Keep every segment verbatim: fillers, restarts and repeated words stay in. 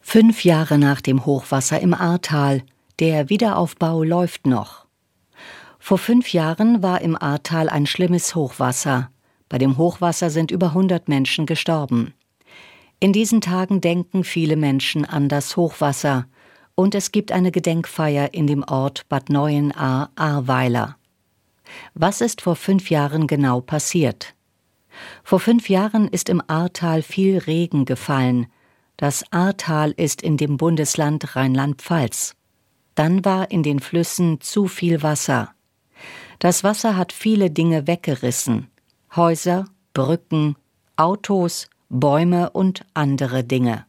Fünf Jahre nach dem Hochwasser im Ahrtal. Der Wiederaufbau läuft noch. Vor fünf Jahren war im Ahrtal ein schlimmes Hochwasser. Bei dem Hochwasser sind über hundert Menschen gestorben. In diesen Tagen denken viele Menschen an das Hochwasser. Und es gibt eine Gedenkfeier in dem Ort Bad Neuenahr-Ahrweiler. Was ist vor fünf Jahren genau passiert? Vor fünf Jahren ist im Ahrtal viel Regen gefallen. Das Ahrtal ist in dem Bundesland Rheinland-Pfalz. Dann war in den Flüssen zu viel Wasser. Das Wasser hat viele Dinge weggerissen. Häuser, Brücken, Autos, Bäume und andere Dinge.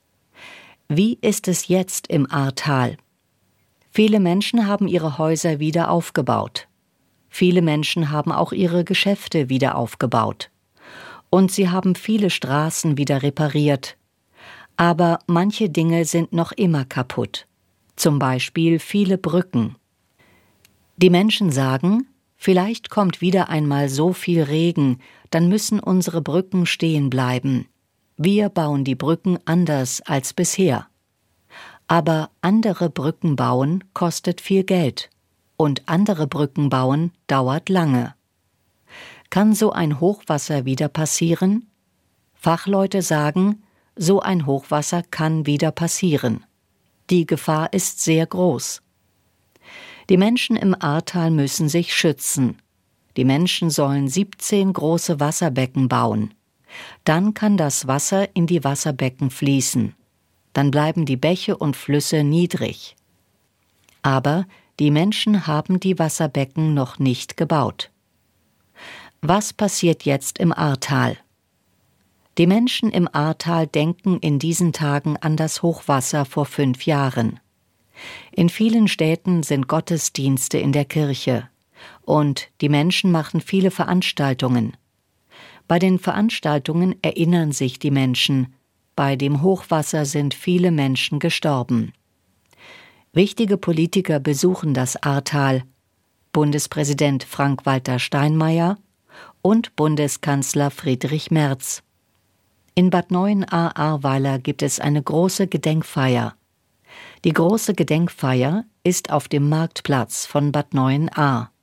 Wie ist es jetzt im Ahrtal? Viele Menschen haben ihre Häuser wieder aufgebaut. Viele Menschen haben auch ihre Geschäfte wieder aufgebaut. Und sie haben viele Straßen wieder repariert. Aber manche Dinge sind noch immer kaputt. Zum Beispiel viele Brücken. Die Menschen sagen, vielleicht kommt wieder einmal so viel Regen, dann müssen unsere Brücken stehen bleiben. Wir bauen die Brücken anders als bisher. Aber andere Brücken bauen kostet viel Geld. Und andere Brücken bauen dauert lange. Kann so ein Hochwasser wieder passieren? Fachleute sagen, so ein Hochwasser kann wieder passieren. Die Gefahr ist sehr groß. Die Menschen im Ahrtal müssen sich schützen. Die Menschen sollen siebzehn große Wasserbecken bauen. Dann kann das Wasser in die Wasserbecken fließen. Dann bleiben die Bäche und Flüsse niedrig. Aber die Menschen haben die Wasserbecken noch nicht gebaut. Was passiert jetzt im Ahrtal? Die Menschen im Ahrtal denken in diesen Tagen an das Hochwasser vor fünf Jahren. In vielen Städten sind Gottesdienste in der Kirche und die Menschen machen viele Veranstaltungen. Bei den Veranstaltungen erinnern sich die Menschen, bei dem Hochwasser sind viele Menschen gestorben. Wichtige Politiker besuchen das Ahrtal, Bundespräsident Frank-Walter Steinmeier und Bundeskanzler Friedrich Merz. In Bad Neuenahr-Ahrweiler gibt es eine große Gedenkfeier. Die große Gedenkfeier ist auf dem Marktplatz von Bad Neuenahr.